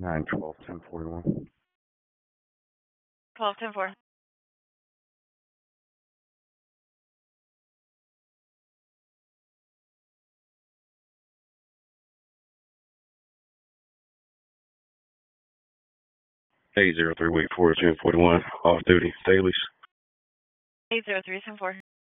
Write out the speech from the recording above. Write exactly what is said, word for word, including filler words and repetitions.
nine twelve ten forty-one. twelve ten four. eight zero three, wait for ten forty-one, off duty, Dailies. eight zero three ten four.